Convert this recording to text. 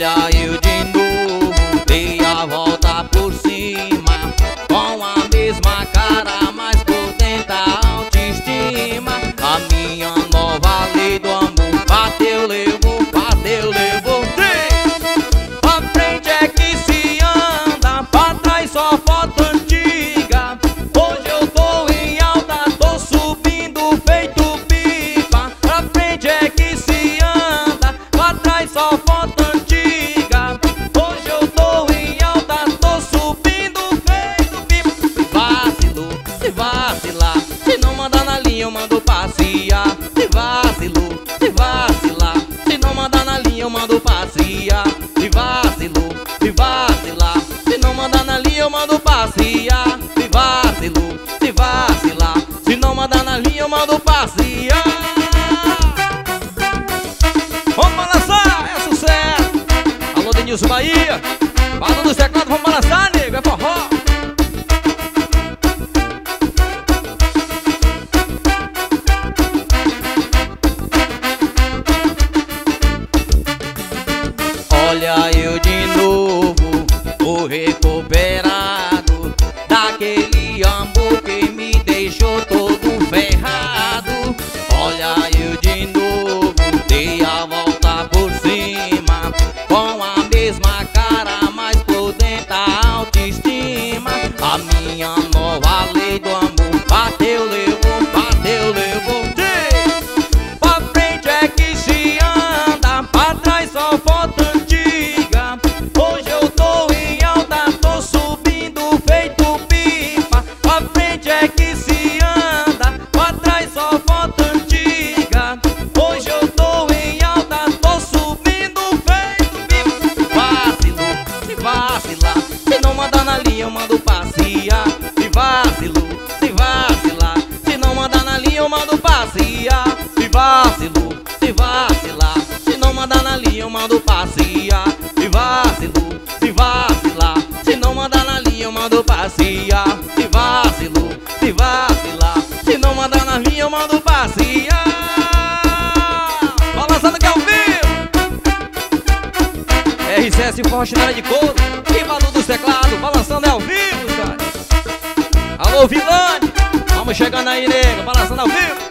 Olha eu de novo, dei a volta por cima, com a mesma cara, mas por dentro a autoestima. A minha nova lei do amor bateu, levou, bateu, levou. Pra frente é que se anda, pra trás só foto antiga. Hoje eu tô em alta, tô subindo feito pipa. Pra frente é que se anda, pra trás só foto antiga. Hoje eu tô em alta, tô subindo feito pipa. Se vacilar, se não mandar na linha eu mando passear. Se vacilar, se não mandar na linha eu mando passear. Se vacilar, se não mandar na linha eu mando passear. Se vacilar, se não mandar na linha eu mando passear. Vamos balançar, é sucesso. Alô, Denilson Bahia, Bala dos Teclados, vamos balançar, nego, é forró. Olha eu de novo, tô recuperado daquele amor que me deixou todo ferrado. Olha eu de novo, dei a volta por cima, com a mesma cara, mas por dentro a autoestima. A minha nova lei do amor bateu, levou, bateu, levou. Pra frente é que se anda, pra trás só foto antiga. Hoje eu tô em alta, tô subindo feito pipa. Pra frente é que se anda, pra trás só foto antiga. Hoje eu tô em alta, tô subindo feito pipa. Se vacilar, se não mandar na linha eu mando passear. Se vacilar, se não mandar na linha eu mando passear. Se vacilar, se não mandar na linha eu mando passear. Se vacilar, se não mandar na linha eu mando passear. Se vacilar, se não mandar na linha eu mando passear. Balançando que é ao vivo, RCS Fortinara de Couro e Bala dos Teclados, balançando é ao vivo, cara. Alô, Vilane, vamos chegando aí, nega, balançando ao vivo.